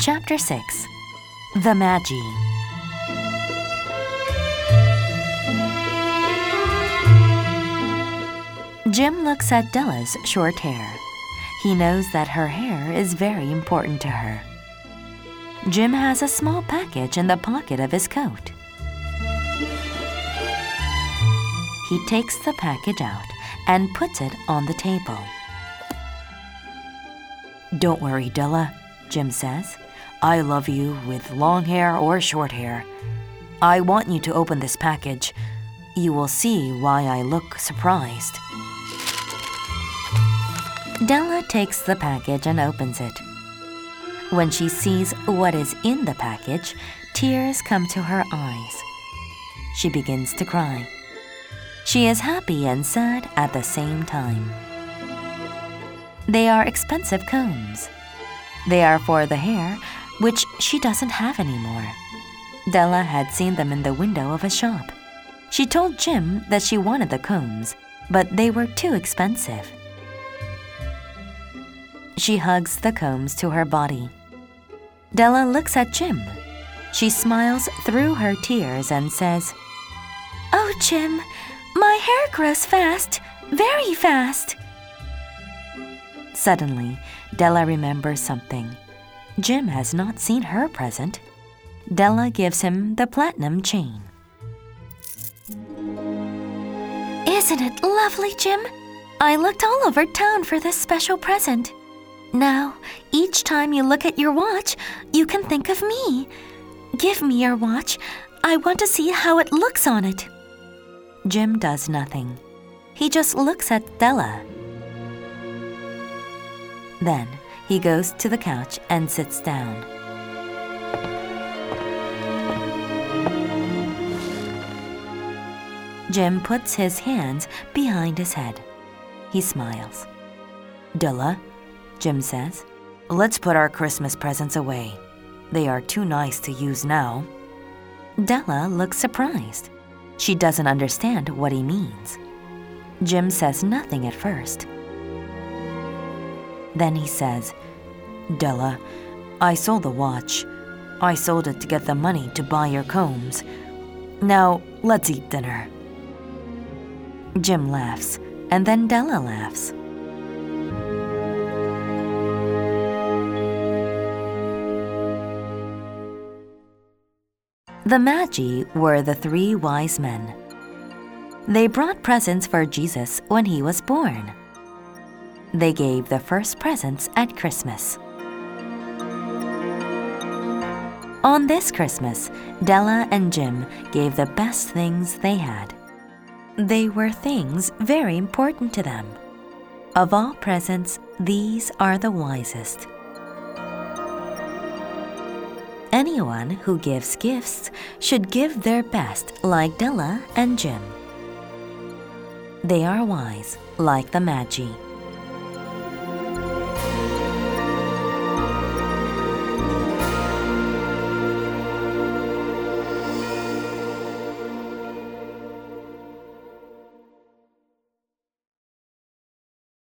Chapter 6. The Magi. Jim looks at Della's short hair. He knows that her hair is very important to her. Jim has a small package in the pocket of his coat. He takes the package out and puts it on the table. "Don't worry, Della," Jim says. "I love you with long hair or short hair. I want you to open this package. You will see why I look surprised." Della takes the package and opens it. When she sees what is in the package, tears come to her eyes. She begins to cry. She is happy and sad at the same time. They are expensive combs. They are for the hair, which she doesn't have anymore. Della had seen them in the window of a shop. She told Jim that she wanted the combs, but they were too expensive. She hugs the combs to her body. Della looks at Jim. She smiles through her tears and says, "Oh, Jim, my hair grows fast, very fast." Suddenly, Della remembers something. Jim has not seen her present. Della gives him the platinum chain. "Isn't it lovely, Jim? I looked all over town for this special present. Now, each time you look at your watch, you can think of me. Give me your watch. I want to see how it looks on it." Jim does nothing. He just looks at Della. Then he goes to the couch and sits down. Jim puts his hands behind his head. He smiles. "Della," Jim says, "let's put our Christmas presents away. They are too nice to use now." Della looks surprised. She doesn't understand what he means. Jim says nothing at first. Then he says, "Della, I sold the watch. I sold it to get the money to buy your combs. Now, let's eat dinner." Jim laughs, and then Della laughs. The Magi were the 3 wise men. They brought presents for Jesus when he was born. They gave the first presents at Christmas. On this Christmas, Della and Jim gave the best things they had. They were things very important to them. Of all presents, these are the wisest. Anyone who gives gifts should give their best like Della and Jim. They are wise like the Magi.